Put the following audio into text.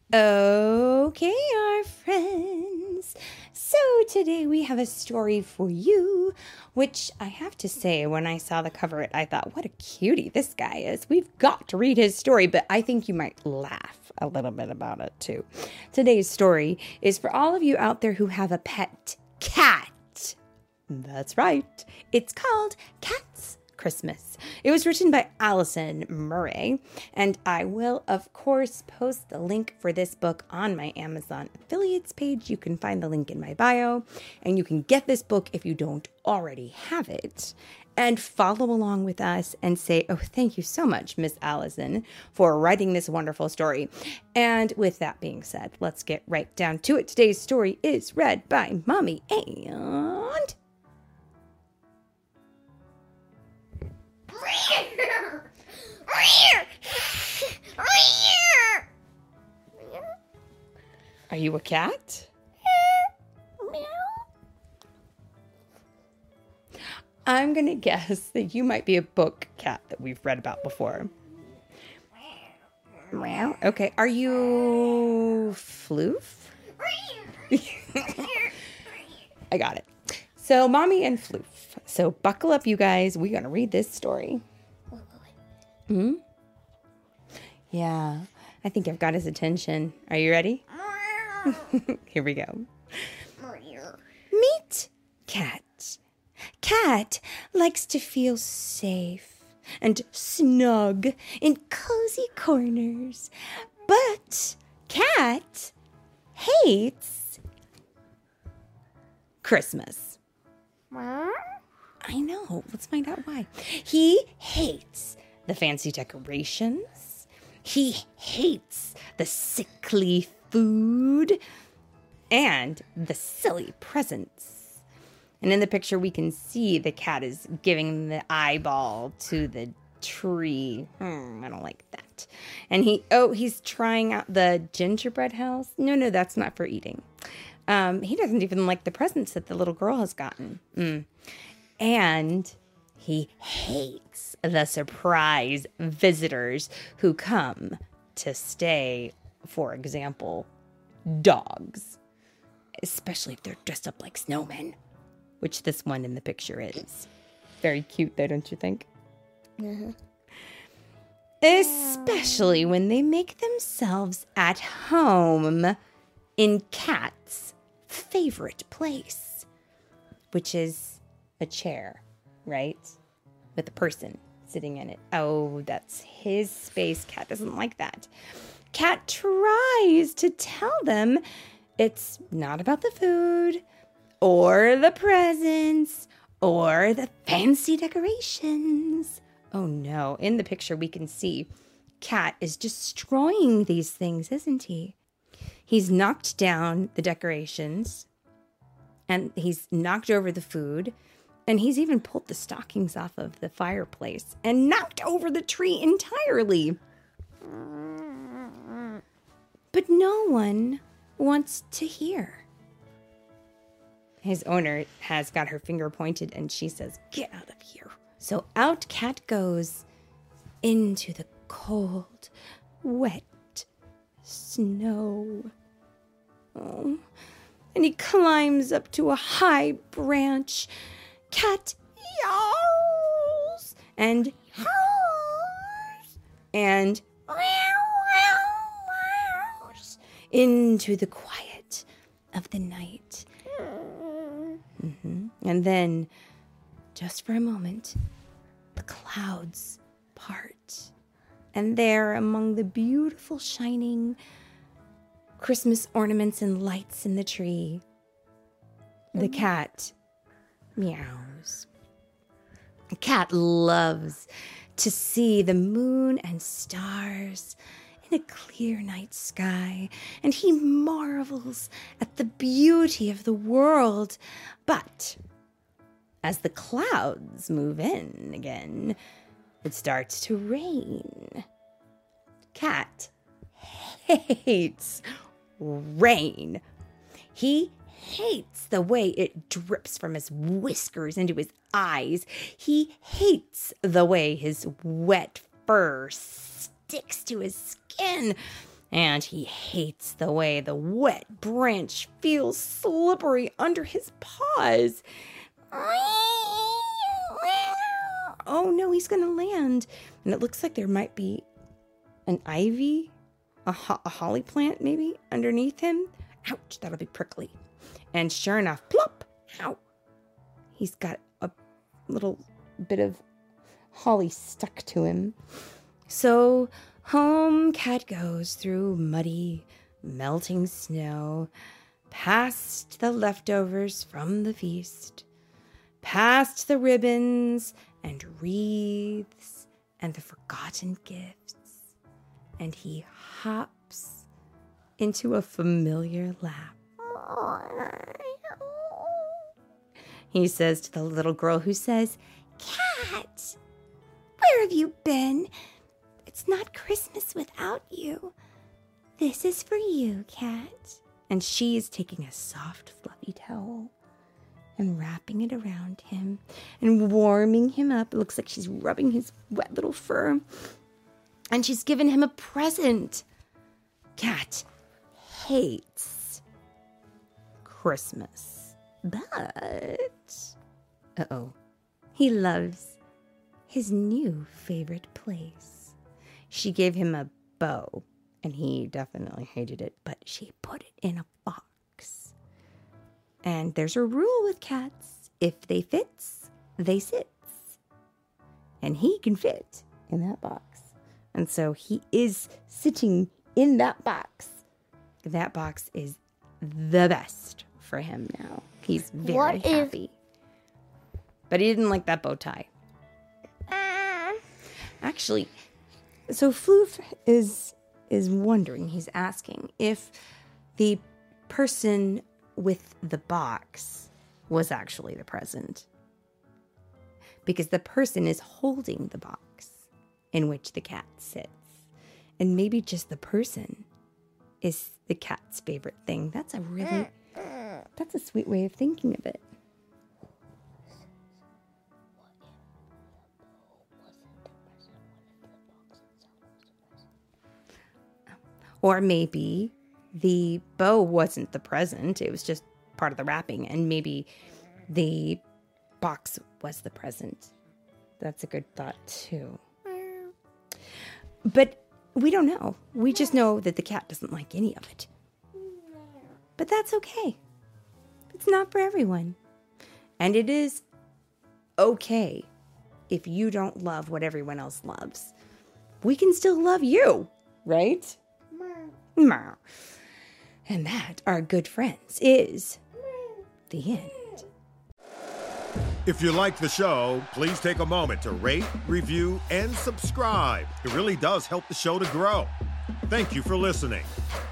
Okay, our friends. So today we have a story for you, which I have to say, when I saw the cover, I thought, what a cutie this guy is. We've got to read his story, but I think you might laugh a little bit about it too. Today's story is for all of you out there who have a pet cat. That's right. It's called Cat's Christmas. It was written by Allison Murray, and I will, of course, post the link for this book on my Amazon affiliates page. You can find the link in my bio, and you can get this book if you don't already have it, and follow along with us and say, oh, thank you so much, Miss Allison, for writing this wonderful story. And with that being said, let's get right down to it. Today's story is read by Mommy and... Are you a cat? I'm going to guess that you might be a book cat that we've read about before. Okay, are you Floof? I got it. So, Mommy and Floof. So, buckle up, you guys. We're going to read this story. Yeah, I think I've got his attention. Are you ready? Here we go. Meet Cat. Cat likes to feel safe and snug in cozy corners. But Cat hates Christmas. I know. Let's find out why. He hates the fancy decorations. He hates the sickly food and the silly presents. And in the picture, we can see the cat is giving the eyeball to the tree. I don't like that. And he's trying out the gingerbread house. No, that's not for eating. He doesn't even like the presents that the little girl has gotten. And he hates the surprise visitors who come to stay, for example, dogs. Especially if they're dressed up like snowmen, which this one in the picture is. Very cute though, don't you think? Especially when they make themselves at home in Cat's favorite place, which is a chair, right? With a person sitting in it. Oh, that's his space. Cat doesn't like that. Cat tries to tell them it's not about the food or the presents or the fancy decorations. Oh no, in the picture we can see Cat is destroying these things, isn't he? He's knocked down the decorations and he's knocked over the food. And he's even pulled the stockings off of the fireplace and knocked over the tree entirely. But no one wants to hear. His owner has got her finger pointed and she says, get out of here. So out Cat goes into the cold, wet snow. Oh, and he climbs up to a high branch. Cat yowls and howls and into the quiet of the night. And then, just for a moment, the clouds part. And there, among the beautiful shining Christmas ornaments and lights in the tree, the cat meows. The cat loves to see the moon and stars in a clear night sky, and he marvels at the beauty of the world. But as the clouds move in again, it starts to rain. Cat hates rain. He hates the way it drips from his whiskers into his eyes. He hates the way his wet fur sticks to his skin. and he hates the way the wet branch feels slippery under his paws. Oh no, he's going to land. And it looks like there might be an ivy, a holly plant maybe, underneath him. Ouch, that'll be prickly. And sure enough, plop, ow. He's got a little bit of holly stuck to him. So home Cat goes through muddy, melting snow, past the leftovers from the feast, past the ribbons and wreaths and the forgotten gifts, and he hops into a familiar lap. He says to the little girl who says, "Cat, where have you been? It's not Christmas without you. This is for you, Cat." And she is taking a soft, fluffy towel and wrapping it around him and warming him up. It looks like she's rubbing his wet little fur. And she's given him a present. Cat hates Christmas, but he loves his new favorite place. She gave him a bow, and he definitely hated it, but she put it in a box. And there's a rule with cats: if they fits, they sits. And he can fit in that box. And so he is sitting in that box. That box is the best for him now. He's very happy. But he didn't like that bow tie. Actually, so Floof is wondering, he's asking if the person with the box was actually the present. Because the person is holding the box in which the cat sits. And maybe just the person is the cat's favorite thing. That's a sweet way of thinking of it. Or maybe the bow wasn't the present. It was just part of the wrapping. And maybe the box was the present. That's a good thought, too. But we don't know. We just know that the cat doesn't like any of it. But that's okay. It's not for everyone. And it is okay if you don't love what everyone else loves. We can still love you, right? Meow. And that, our good friends, is the end. If you like the show, please take a moment to rate, review, and subscribe. It really does help the show to grow. Thank you for listening.